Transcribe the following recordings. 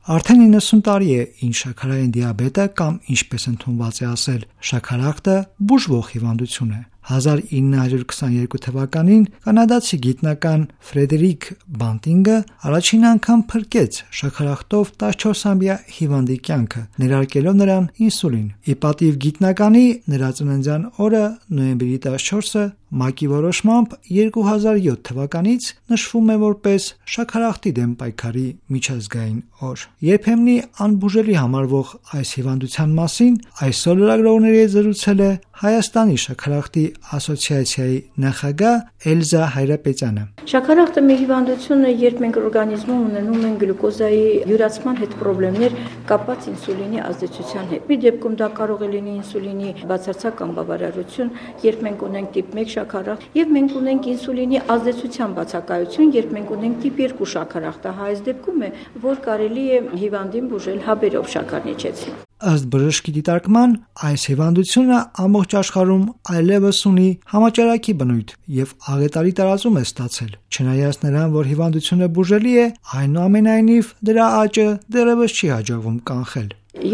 Արդեն 90 տարի է, ինչ շաքարային դիաբետը կամ ինչպես ընդունված է ասել, շաքարախտը բուժվող հիվանդություն է։ 1922 թվականին կանադացի գիտնական Ֆրեդերիկ Բանտինգը առաջին անգամ փրկեց շաքարախտով 14-ամյա հիվանդի կյանքը, ներարկելով նրան ինսուլին։ Ի պատիվ գիտնականի նրա ծննդյան օրը նոյեմբերի 14-ը ՄԱԿ-ի որոշմամբ 2007 թվականից նշվում է որպես շաքարախտի դեմ պայքարի միջազգային օր։ Երբեմնի անբուժելի համարվող այս հիվանդության մասին այսօր լրագրողների հետ զրուցել է Հայաստանի շաքարախտի ասոցիացիայի նախագահ Էլզա Հայրապետյանը։ Շաքարախտը մի հիվանդություն է, երբ մենք օրգանիզմում ունենում ենք գլյուկոզայի յուրացման հետ խնդիրներ կապված ինսուլինի ազդեցության հետ։ Մի դեպքում դա կարող է լինի ինսուլինի բացարձակ անբավարարություն, երբ մենք ունենք տիպ 1 շաքարախտ, եւ մենք ունենք ինսուլինի ազդեցության բացակայություն, երբ մենք ունենք տիպ 2 շաքարախտը։ Այս դեպքում է, որ կարելի է հիվանդին բուժել հաբերով շաքարնիչեցին։ Ըստ բժշկի դիտարկման, այս հիվանդությունը ամբողջ աշխարհում այլևս ունի համաճարակի բնույթ եւ աղետալի տարածում է ստացել։ Չնայած նրան, որ հիվանդությունը բուժելի է, այնուամենայնիվ դրա աճը դեռևս չի հաջողվում կանխել։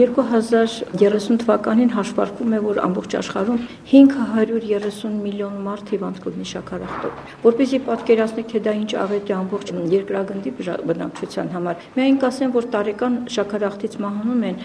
2030 թվականին հաշվարկվում է, որ ամբողջ աշխարհում 530 միլիոն մարդ հիվանդ կլինի շաքարախտով։ Որպեսզի պատկերացնեք, թե դա ինչ աղետ է ամբողջ երկրագնդի բնակչության համար, միայն կասեմ, որ տարեկան շաքարախտից մահանում են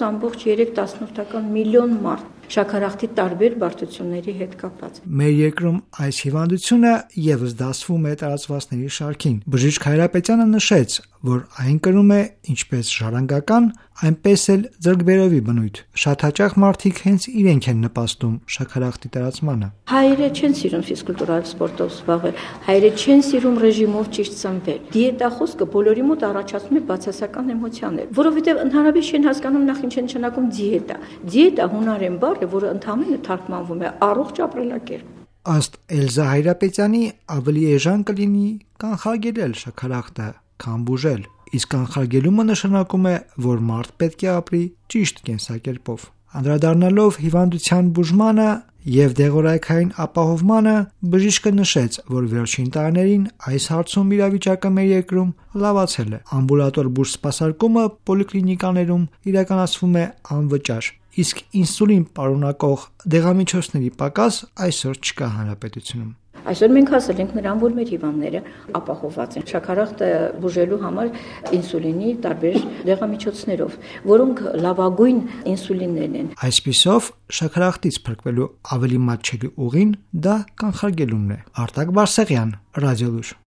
4.3 միլիոն մարդ շաքարախտի տարբեր բարդությունների հետ կապված։ Մեր երկրում այս հիվանդությունը եւս դասվում է տարածվածների շարքին։ Բժիշկ Հայրապետյանը նշեց, որ այն կրում է ինչպես ժառանգական, այնպես էլ ձեռքբերովի բնույթ։ Շատ հաճախ մարդիկ հենց իրենք են նպաստում շաքարախտի տարածմանը։ Հայերը չեն սիրում ֆիզկուլտուրալ սպորտով զբաղվել, հայերը չեն սիրում ռեժիմով ճիշտ սնվել։ Դիետա խոսքը բոլորի մոտ առաջացնում է բացասական էմոցիաներ, որովհետև ընդհանրապես չեն հասկանում նախ ինչ է նշանակում դիետա։ Դիետա հունարեն բառ է, որը ընդհանրապես թարգմանվում է առողջ ապրելակերպ։ Ըստ Էլզա Հայրապետյանի, ավելի էժան կլինի կանխարգելել շաքարախտը, քան բուժել։ Իսկ կանխարգելումը նշանակում է, որ մարդ պետք է ապրի ճիշտ կենսակերպով։ Անդրադառնալով հիվանդության բուժմանը եւ դեղորայքային ապահովմանը, բժիշկը նշեց, որ վերջին տարիներին այս հարցում իրավիճակը մեր երկրում լավացել է։ Ամբուլատոր բուժսպասարկումը պոլիկլինիկաներում իրականացվում է անվճար, իսկ ինսուլին պարունակող դեղամիջոցների պակաս այսօր չկա հանրապետությունում։ Այսօր մենք հասել ենք նրան, որ մեր հիվանդները ապահովված են շաքարախտը բուժելու համար ինսուլինի տարբեր դեղամիջոցներով, որոնք լավագույն ինսուլիններն են։ Այսպիսով, շաքարախտից փրկվելու ավելի մատչելի ուղին դա կանխարգելումն է։ Արտակ Բարսեղյան, Ռադիոլուր։